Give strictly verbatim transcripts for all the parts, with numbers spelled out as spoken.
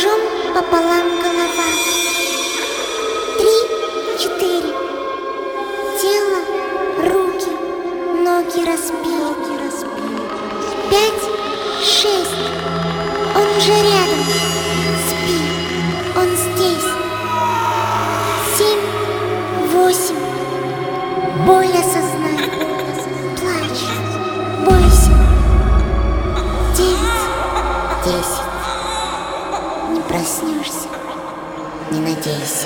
ножом пополам голова. Три, четыре. Тело, руки, ноги разбили. Пять, шесть. Он уже рядом. Спи, он здесь. Семь, восемь. Боль осознай. Плачь, бойся. Девять, десять. Не проснешься, не надейся.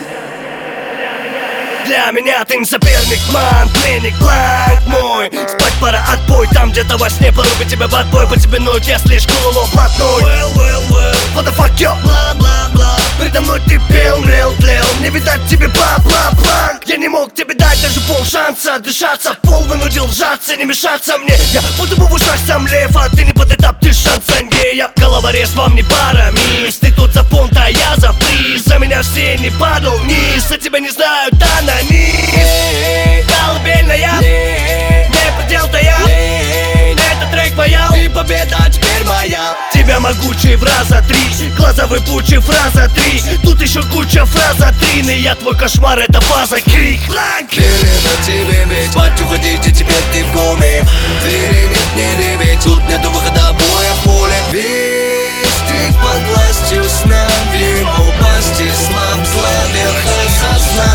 Для меня ты не соперник, ман, пленник, бланк мой. Спать пора, отбой, там где-то во сне порубит тебя в отбой. По тебе ночь, я слишком блатной. Well, well, well, what the fuck, yo, бла-бла-бла. Предо мной ты пел, мрел, тлел. Не видать тебе бла-бла-бланк. Я не мог тебе дать даже пол шанса дышаться. Пол вынудил сжаться, не мешаться мне. Я будто бы в ушах сам лев, а ты не под этап, ты шансонье. Я головорез, вам не пара, мисс. Ты тут за понт, а я за приз. За меня все не падал вниз, а тебя не знают, да на низ. Колыбельная, не предел-то я. Это трек моя, и победа теперь моя. Тебя могучий в раза три, глаза выпучи, фраза три. Тут еще куча фраза три. Я твой кошмар, это фаза, крик. Или на тебе ведь, спать уходите, теперь ты в коме. Двери нет, не реветь, тут нету выхода, боя в поле. Весь ты под властью сна, вим упасть и слаб, зла верха сосна.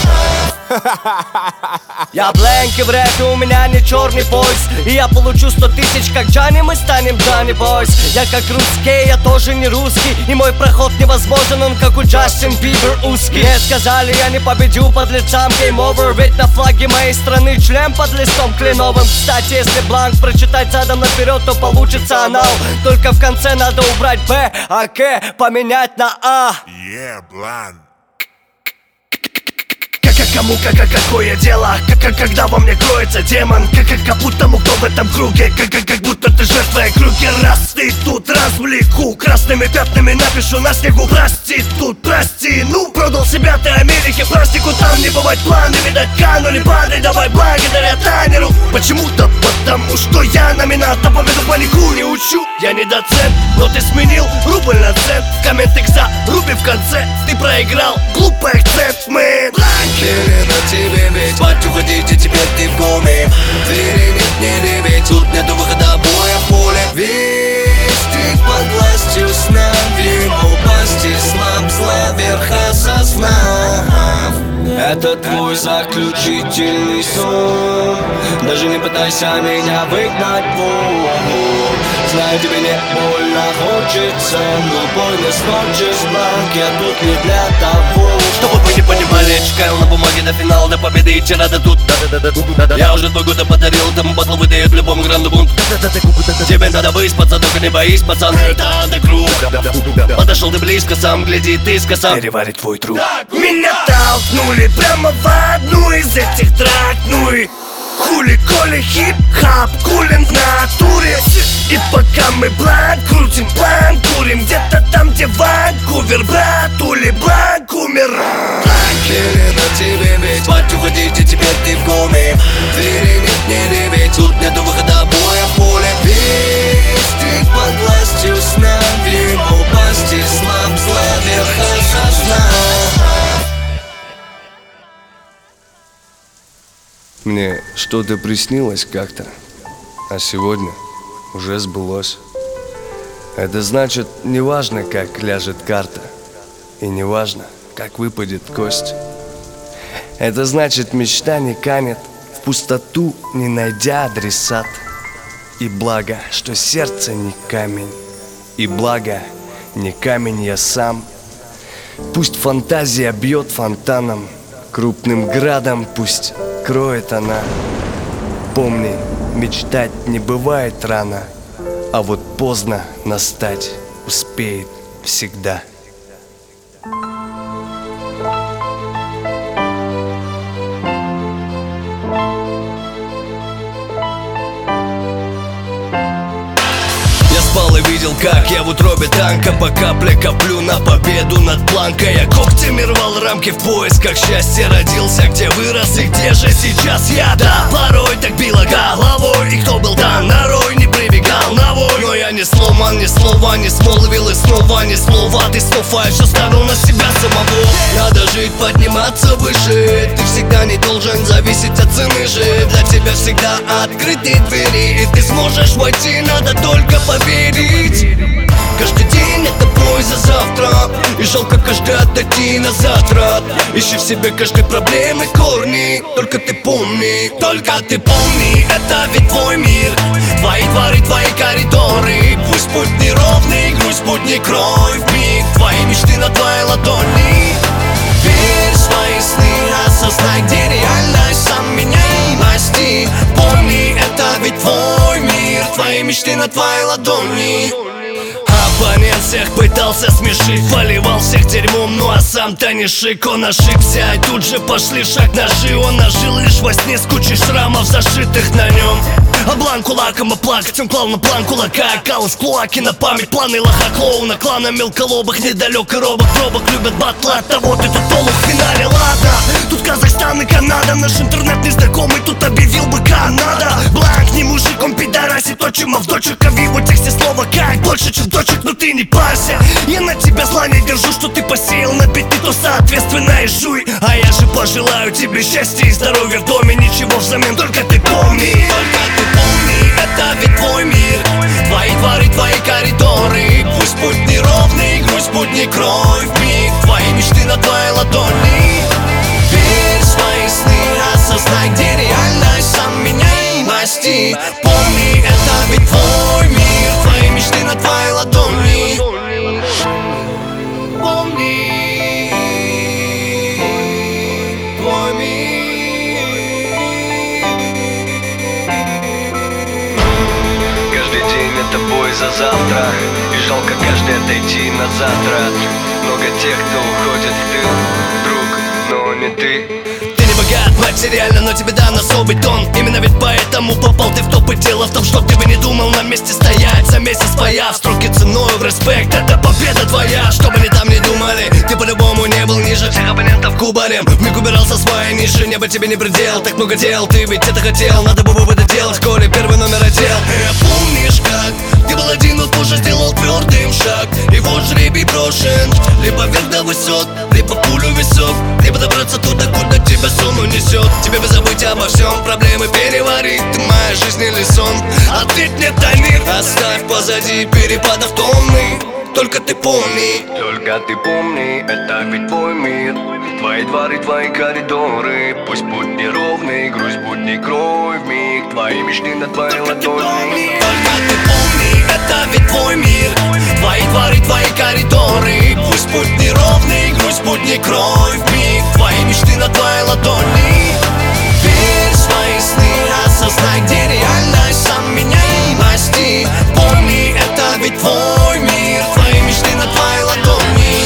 Я бленки в рэпе, у меня не черный пояс. И я получу сто тысяч, как Джани, мы станем Джани Бойс. Я как русский, я тоже не русский. И мой проход невозможен, он как у Джастин Бибер узкий. Мне сказали, я не победю под лицам, game over. Ведь на флаге моей страны член под листом кленовым. Кстати, если бланк прочитать задом наперед, то получится анал. Только в конце надо убрать Б, а К поменять на А. Yeah, бланк. Кому как, как какое дело, как, как когда во мне кроется демон, как, как, как будто кто в этом круге, как, как, как будто ты жертва круги. Раз ты тут развлеку, красными пятнами напишу на снегу. Прости тут, прости, ну продал себя ты Америке, празднику там не бывать планы, видать канули падай, давай благодаря Танеру. Почему-то потому, что я номинат, а победу панику не учу. Я не доцент, но ты сменил рубль на цент. Комменты к за, руби в конце, ты проиграл, глупый акцент, мэн. Или на тебе ведь, спать уходите, теперь ты в коме. Двери нет, не реветь, тут нету выхода, боя в поле. Весь ты под властью сна, вим упасть и слаб, зла верха сосна. Это твой заключительный сон. Даже не пытайся меня выгнать вон. Знаю, тебе не больно хочется, но больно смочишь бланк. Я тут не для того, чтобы вы не понимали, я чекал на бумаге до финала, до победы и вчера до тут. Я уже два года подарил, тому батл выдает любому гранду бунт. Тебе надо выспаться, только не боись, пацан, это андегруп. Подошел ты близко, сам гляди, ты скосам переварить твой труп. Меня толкнули прямо в одну из этих трак, ну и хули, коли, хип-хап, кулин в натуре. И пока мы бланк крутим, бланк курим где-то там, где Ванкувер, братули, бланк умер. Или на тебе ведь, спать уходите, теперь ты в коме. Двери нет, не реветь, тут нету выхода, боя в поле. Весь ты под властью сна, вим упасть и слаб, зла верха сосна. Мне что-то приснилось как-то, а сегодня уже сбылось. Это значит, неважно, как ляжет карта, и неважно, как выпадет кость. Это значит, мечта не канет в пустоту, не найдя адресат. И благо, что сердце не камень, и благо, не камень я сам. Пусть фантазия бьет фонтаном, крупным градом пусть кроет она. Помни, мечтать не бывает рано, а вот поздно настать успеет всегда. И видел, как я в утробе танка по капле коплю на победу над планкой. Я когтями рвал рамки в поисках счастья, родился, где вырос и где же сейчас я. Да, порой так било головой, и кто был дан нарой, не прибегал стал на вой. Но я не сломан, ни слова не смолвил, и снова ни слова. Ты снова все ставил на себя самого. Надо жить, подниматься выше. Ты всегда не должен зависеть от цены же. Для тебя всегда открыты двери, и ты сможешь войти, надо только поверить. Каждый день это бой за завтра, и жалко каждый отдать на затрат. Ищи в себе каждой проблемы корни. Только ты помни, только ты помни, это ведь твой мир. Твои дворы, твои коридоры. Пусть путь неровный, грусть путь не кровь. Миг, твои мечты на твоей ладони. Верь в свои сны, осознай, где реальность. Сам меняй масти. Помни, это ведь твой мир. Твои мечты на твоей ладони. Оппонент всех пытался смешить, поливал всех дерьмом, ну а сам-то не шик. Он ошибся, и тут же пошли шаг ножи. Он ожил лишь во сне с кучей шрамов, зашитых на нем. А блан кулаком оплакать, он клал на план кулака. Кал из кулаки на память, планы лоха клоуна. Клана мелколобых, недалек и робок. Пробок любят батлы, от того ты тут полух в финале. Ладно, тут Казахстан и Канада. Наш интернет незнакомый тут объявил бы Канада. Бланк не мужик, он пидорасит отчим, а в дочек а в его тексте слово как больше, чем дочек. Но ты не парься, я на тебя зла не держу. Что ты посеял на бит, ты то соответственно и жуй. А я же пожелаю тебе счастья и здоровья в доме. Ничего взамен, только ты помни, только ты помни, это ведь твой мир. Твои дворы, твои коридоры. Пусть путь неровный, грусть путь не кровь. Миг, твои мечты на твоей ладони. Верь в свои сны, осознай, где реальность. Сам меняй масти. Помни, это ведь твой мир. Твои мечты на твоей ладони. Помни, твой мир. Каждый день это бой за завтра, и жалко каждый отойти на затрат. Много тех, кто уходит в тыл, друг, но не ты. Ты не богат материально, но тебе дан особый тон. Именно ведь поэтому попал ты в топ. И дело в том, что ты бы не думал на месте стоять. За месяц появ, строки ценою в респект. Это победа твоя, что бы ни там не думали. Ты по-любому не был ниже всех оппонентов кубарем. Вмиг убирался своей ниши, небо тебе не предел. Так много дел, ты ведь это хотел. Надо было бы это делать, коли первый номер отдел. Э, помнишь как? Ты был один, но позже сделал твердым шаг. И вот жребий брошен. Либо вверх до высот, либо пулю в висок. Либо добраться туда, куда тебя сон унесет. Тебе бы забыть обо всем, проблемы переварить. Ты моя жизнь или сон? Ответь мне, Танир. Оставь позади перепадов тонны. Только ты помни, только ты помни, это ведь твой мир. Твои дворы, твои коридоры. Пусть путь неровный, грусть будь не кровь. Миг, твои мечты на твоей ладони. только ты помни, это ведь твой мир. Твои дворы, твои коридоры. Пусть путь неровный, грусть будь не кровь. Миг, твои мечты на твоей ладони. Верь в свои сны, осознай, где реальность. Сам меняй масти. Помни, это ведь твой мир. Твои мечты на твоей ладони.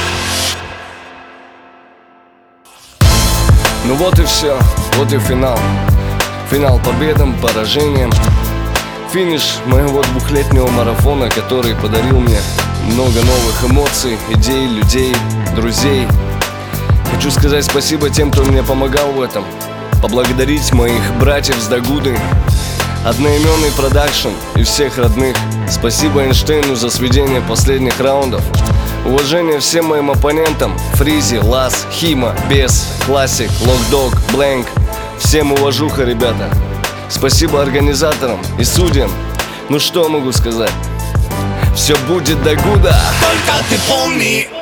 Ну вот и все, вот и финал. Финал победам, поражениям. Финиш моего двухлетнего марафона, который подарил мне много новых эмоций, идей, людей, друзей. Хочу сказать спасибо тем, кто мне помогал в этом. Поблагодарить моих братьев с Дагуды, одноименный продакшн и всех родных. Спасибо Эйнштейну за сведение последних раундов. Уважение всем моим оппонентам: Фризи, Лас, Хима, Бес, Классик, Локдог, Блэнк. Всем уважуха, ребята. Спасибо организаторам и судьям. Ну что могу сказать? Все будет Дагуда. Только ты помни,